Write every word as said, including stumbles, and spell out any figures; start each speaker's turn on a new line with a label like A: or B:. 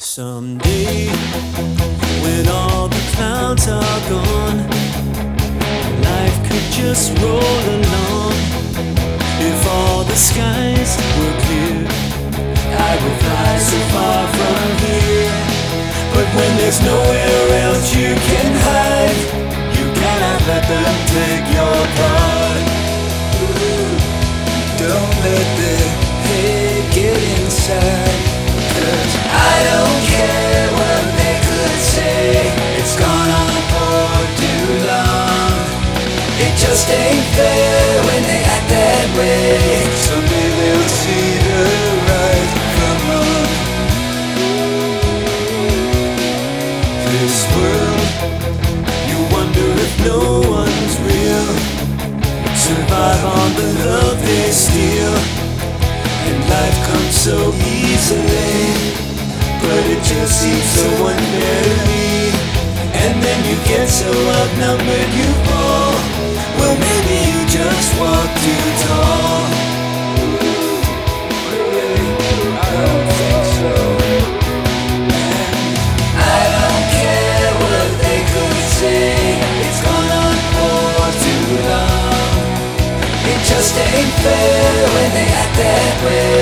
A: Someday, when all the clouds are gone, life could just roll along. If all the skies were clear, I would fly so far from here. But when there's nowhere else you can hide, you cannot let them take your pride. Don't let the hate get inside, 'cause I don't care what they could say. It's gone on for too long. It just ain't fair when they act that way. Someday they'll see the right from wrong. This world, you wonder if no one's real, survive on the love they steal. And life comes so easily, but it just seems so unfairly. And then you get so outnumbered you fall. Well, maybe you just walk too tall. I don't think so. I don't care what they could say. It's gone on for too long. It just ain't fair when they act that way.